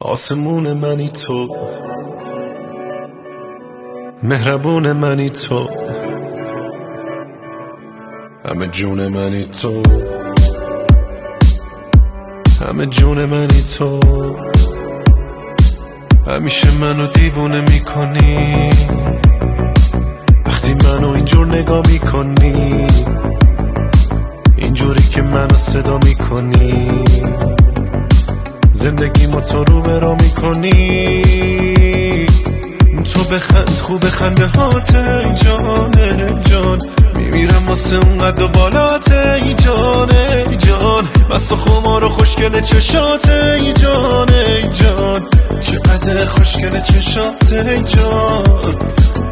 آسمون منی تو، مهربون منی تو، همه جون منی تو، همه جون منی تو. همیشه منو دیوونه میکنی وقتی منو اینجور نگاه میکنی، اینجوری که منو صدا میکنی، زندگی ما تو رو برا میکنی. تو بخند خوب خنده هات ای جان ای جان، میمیرم واسه اونقدر بالات ای جان ای جان، مست و خمار و خوشگل چشات ای جان ای جان، چقدر خوشگل چشات ای جان.